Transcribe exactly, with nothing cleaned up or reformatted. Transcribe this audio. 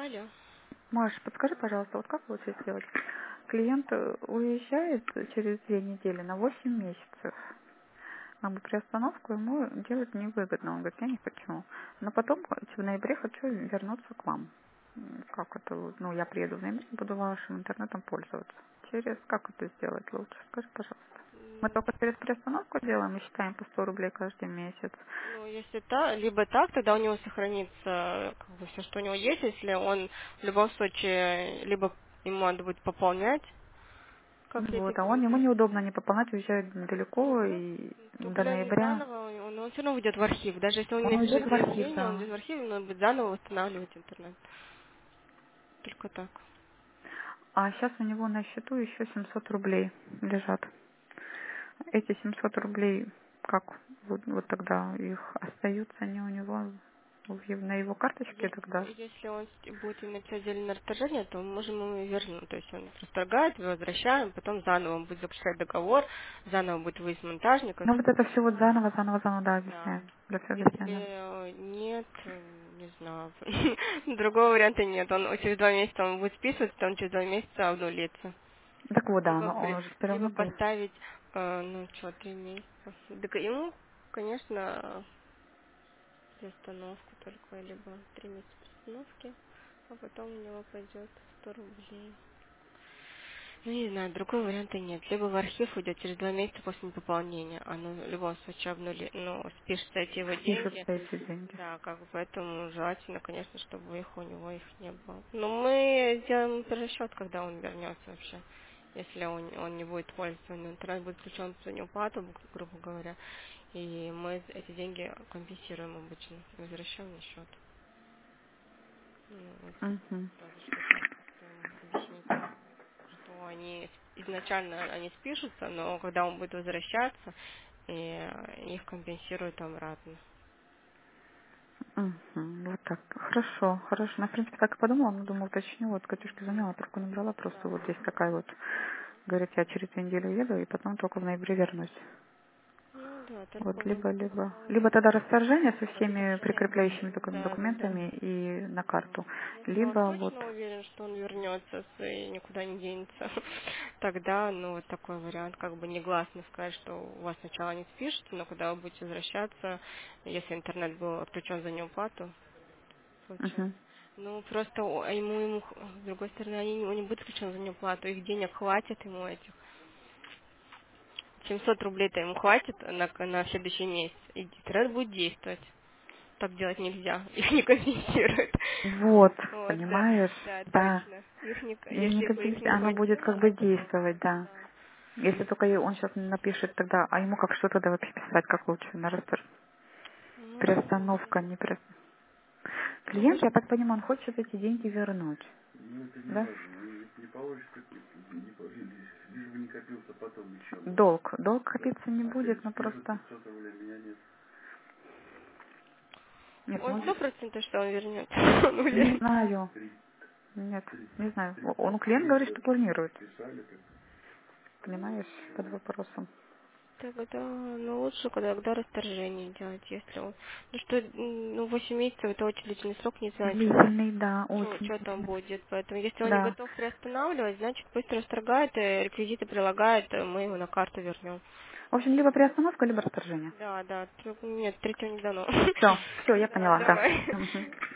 Алло. Маш, подскажи, пожалуйста, вот как лучше сделать? Клиент э, уезжает через две недели на восемь месяцев. Как бы приостановку ему делать невыгодно. Он говорит, я не хочу. Но потом в ноябре хочу вернуться к вам. М, Как это? вот, Ну, я приеду в ноябре, буду вашим интернетом пользоваться. Через как это сделать лучше? Скажи, пожалуйста. Мы М, только через приостановку делаем и считаем по сто рублей каждый месяц. Ну, если так, либо так, тогда у него сохранится как бы все, что у него есть, если он в любом случае, либо ему надо будет пополнять, как я Вот, тебе а он ему говорю. неудобно не пополнять, уезжает далеко Угу. и То, до блин, ноября. заново, он, он все равно уйдет в архив. Даже если у него Он есть уйдет в архив, подтверждение, он да. уйдет в архив, но будет заново восстанавливать интернет. Только так. А сейчас у него на счету еще семьсот рублей лежат. Эти семьсот рублей, как вот, вот тогда их остаются они у него в ев- на его карточке тогда? Если, если он с- будет иметь отдельное расторжение, то мы можем ему вернуть. То есть он расторгает, возвращаем, потом заново он будет заключать договор, заново будет выезд монтажника. Ну вот это все вот заново, заново, заново, да, Да. объясняем. Для всего Если объясняем. э, нет, э, не знаю. Другого варианта нет. Он через два месяца он будет списываться, он через два месяца обнулится. Так вот, да, Либо, но он при- уже все либо равно будет. поставить, э, ну что, три месяца. Так ему, конечно, приостановку только, либо три месяца приостановки, а потом у него пойдет сто рублей. Ну, не знаю, другого варианта нет. Либо в архив уйдет через два месяца после пополнения. Оно в любом случае обнули, ну, спишутся эти его деньги. Спишутся эти деньги. Да, как бы поэтому желательно, конечно, чтобы их у него их не было. Но мы сделаем перерасчет, когда он вернется вообще. Если он, он не будет пользоваться, у него интернет будет включен за неуплату, гру- грубо говоря, и мы эти деньги компенсируем обычно, возвращаем на счет. Ну, вот Угу. тоже, что так как-то ему объяснить, что они изначально они спишутся, но когда он будет возвращаться, и их компенсируют обратно. Угу. Вот так. Хорошо, хорошо. Ну, в принципе, так и подумала, но думала, уточню. Вот Катюшке Мгм. звонила, трубку набрала, просто Да. вот здесь такая вот. Говорит, я через две недели уеду, и потом только в ноябре вернусь. Ну да, только Вот, вот либо, либо, либо поставить тогда расторжение со всеми расторжение. прикрепляющими доку- Да, да, да. документами и на карту, Если он либо вот, точно уверен, что он вернется с- и никуда не денется, тогда, ну, вот такой вариант, как бы негласно сказать, что у вас сначала не спишете, но когда вы будете возвращаться, если интернет был отключен за неуплату, получается. угу. Ну, просто о- а ему, ему, х- с другой стороны, они, не- он не будет отключен за неуплату, их денег хватит ему этих. семьсот рублей-то ему хватит на, на следующий месяц, и интернет будет действовать. Так делать нельзя, их не компенсируют. Вот, Вот, да, понимаешь, да, да, точно. Их не, и не если бы их компенси- не оно будет как хватило, бы действовать, да. да. Если только и он сейчас напишет тогда, а ему как что тогда вообще писать, как лучше, на растор... Ну, не знаю. Приостановка, не приос- Ну, вы Клиент, ж- я так понимаю, он хочет эти деньги вернуть, Ну, это не да? важно. Ну, не получится, не, по- лишь, лишь бы не копился потом еще. Долг, долг Да. копиться не А если будет, но спишут просто... пятьсот рублей, меня нет. Нет, Он может, сто процентов, что он вернет. Он не уверен. знаю. Три, Нет, три, не знаю. три, Он клиент говорит, триста что планирует. списали, как Понимаешь, под вопросом. Тогда, ну, лучше, когда, когда расторжение делать, если он... Ну, что, м, ну, восемь месяцев, это очень длительный срок, не знаю, Длительный, да, очень что там длительный. будет. Поэтому, если он не Да. готов приостанавливать, значит, пусть расторгает, и реквизиты прилагает, и мы его на карту вернем. В общем, либо приостановка, либо расторжение. Да, да, тр- нет, третьего не дано. Все, все, я Да, поняла, да. давай. Мгм.